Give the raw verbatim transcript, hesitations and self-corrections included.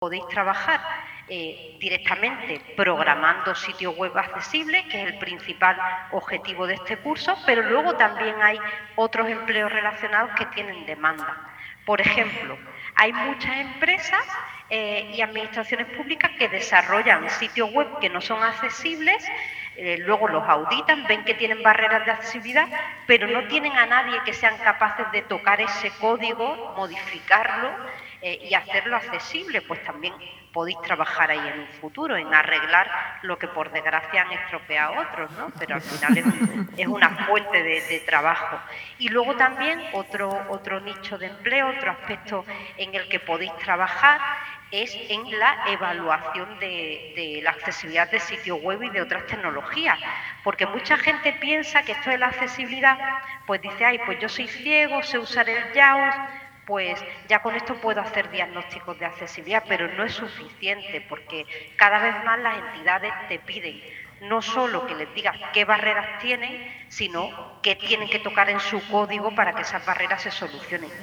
podéis trabajar eh, directamente programando sitios web accesibles, que es el principal objetivo de este curso, pero luego también hay otros empleos relacionados que tienen demanda. Por ejemplo, hay muchas empresas eh, y administraciones públicas que desarrollan sitios web que no son accesibles, eh, luego los auditan, ven que tienen barreras de accesibilidad, pero no tienen a nadie que sean capaces de tocar ese código, modificarlo eh, y hacerlo accesible. Pues también podéis trabajar ahí en un futuro, en arreglar lo que por desgracia han estropeado otros, ¿no? Pero al final es, es una fuente de, de trabajo. Y luego también otro, otro nicho de empleo, otro aspecto en el que podéis trabajar es en la evaluación de, de la accesibilidad de sitios web y de otras tecnologías, porque mucha gente piensa que esto de la accesibilidad, pues dice, ay, pues yo soy ciego, sé usar el JAWS, pues ya con esto puedo hacer diagnósticos de accesibilidad, pero no es suficiente porque cada vez más las entidades te piden no solo que les digas qué barreras tienen, sino qué tienen que tocar en su código para que esas barreras se solucionen.